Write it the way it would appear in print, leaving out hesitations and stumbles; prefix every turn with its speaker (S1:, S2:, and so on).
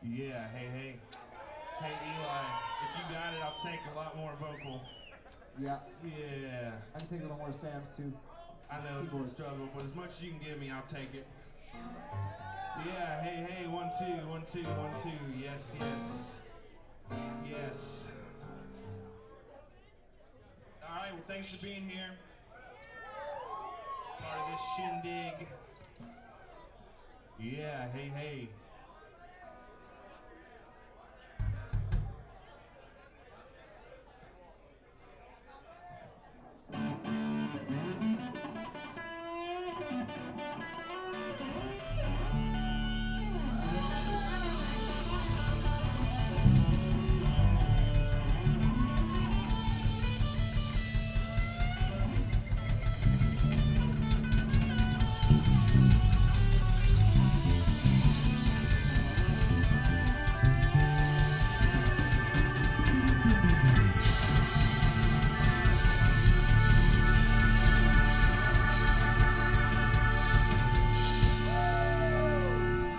S1: Yeah, hey, hey. Hey, Eli, if you got it, I'll take a lot more vocal.
S2: Yeah.
S1: Yeah.
S2: I can take a little more Sam's too.
S1: I know it's a struggle, but as much as you can give me, I'll take it. Yeah, hey, hey, 1, 2, 1, 2, 1, 2. Yes, yes. Yes. All right, well, thanks for being here. Part of this shindig. Yeah, hey, hey.